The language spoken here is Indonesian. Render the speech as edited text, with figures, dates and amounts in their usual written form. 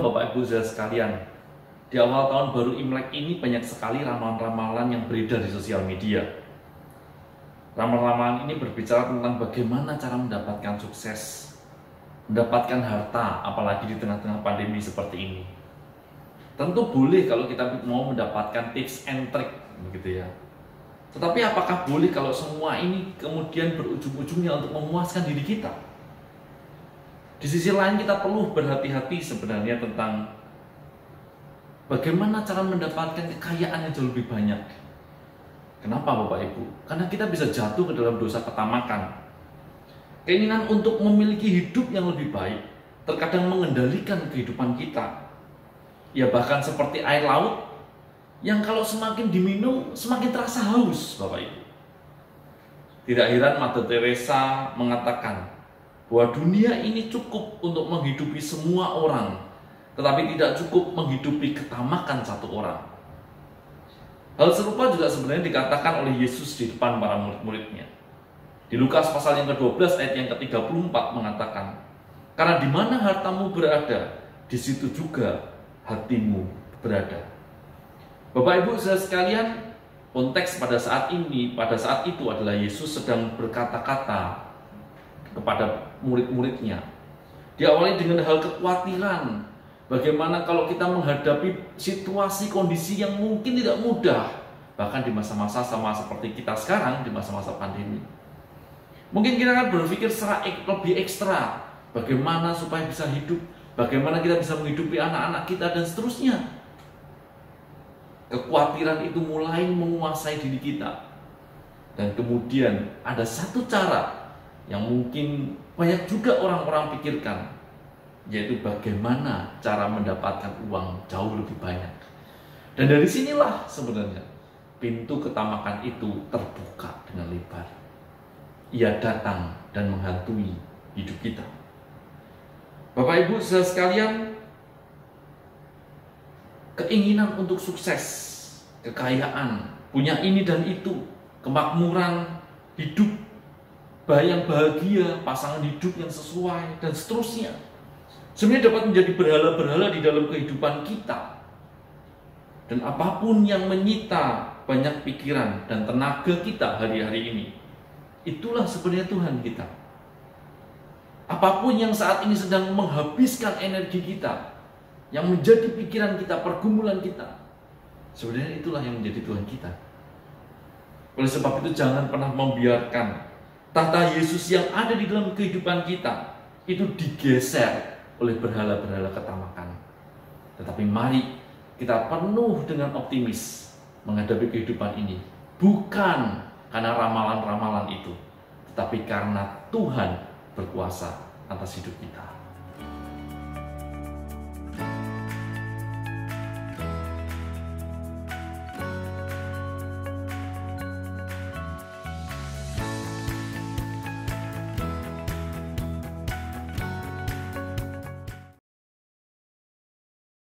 Halo Bapak Ibu saudara sekalian, di awal tahun baru Imlek ini banyak sekali ramalan-ramalan yang beredar di sosial media. Ramalan-ramalan ini berbicara tentang bagaimana cara mendapatkan sukses, mendapatkan harta, apalagi di tengah-tengah pandemi seperti ini. Tentu boleh kalau kita mau mendapatkan tips and trick, begitu ya. Tetapi apakah boleh kalau semua ini kemudian berujung-ujungnya untuk memuaskan diri kita? Di sisi lain kita perlu berhati-hati sebenarnya tentang bagaimana cara mendapatkan kekayaan yang jauh lebih banyak. Kenapa Bapak Ibu? Karena kita bisa jatuh ke dalam dosa ketamakan. Keinginan untuk memiliki hidup yang lebih baik terkadang mengendalikan kehidupan kita. Ya bahkan seperti air laut yang kalau semakin diminum semakin terasa haus Bapak Ibu. Tidak heran Mother Teresa mengatakan bahwa dunia ini cukup untuk menghidupi semua orang, tetapi tidak cukup menghidupi ketamakan satu orang. Hal serupa juga sebenarnya dikatakan oleh Yesus di depan para murid-muridnya. Di Lukas pasal yang ke-12 ayat yang ke-34 mengatakan, karena di mana hartamu berada, di situ juga hatimu berada. Bapak Ibu saudara sekalian, konteks pada saat itu adalah Yesus sedang berkata-kata kepada murid-muridnya. Diawali dengan hal kekhawatiran. Bagaimana kalau kita menghadapi situasi kondisi yang mungkin tidak mudah, bahkan di masa-masa sama seperti kita sekarang di masa-masa pandemi. Mungkin kita akan berpikir secara lebih ekstra, bagaimana supaya bisa hidup, bagaimana kita bisa menghidupi anak-anak kita dan seterusnya. Kekhawatiran itu mulai menguasai diri kita. Dan kemudian ada satu cara yang mungkin banyak juga orang-orang pikirkan, yaitu bagaimana cara mendapatkan uang jauh lebih banyak. Dan dari sinilah sebenarnya pintu ketamakan itu terbuka dengan lebar. Ia datang dan menghantui hidup kita. Bapak Ibu saudara sekalian, keinginan untuk sukses, kekayaan, punya ini dan itu, kemakmuran, hidup yang bahagia, pasangan hidup yang sesuai, dan seterusnya, sebenarnya dapat menjadi berhala-berhala di dalam kehidupan kita. Dan apapun yang menyita banyak pikiran dan tenaga kita hari-hari ini, itulah sebenarnya Tuhan kita. Apapun yang saat ini sedang menghabiskan energi kita, yang menjadi pikiran kita, pergumulan kita, sebenarnya itulah yang menjadi Tuhan kita. Oleh sebab itu jangan pernah membiarkan tahta Yesus yang ada di dalam kehidupan kita itu digeser oleh berhala-berhala ketamakan. Tetapi mari kita penuh dengan optimis menghadapi kehidupan ini. Bukan karena ramalan-ramalan itu, tetapi karena Tuhan berkuasa atas hidup kita.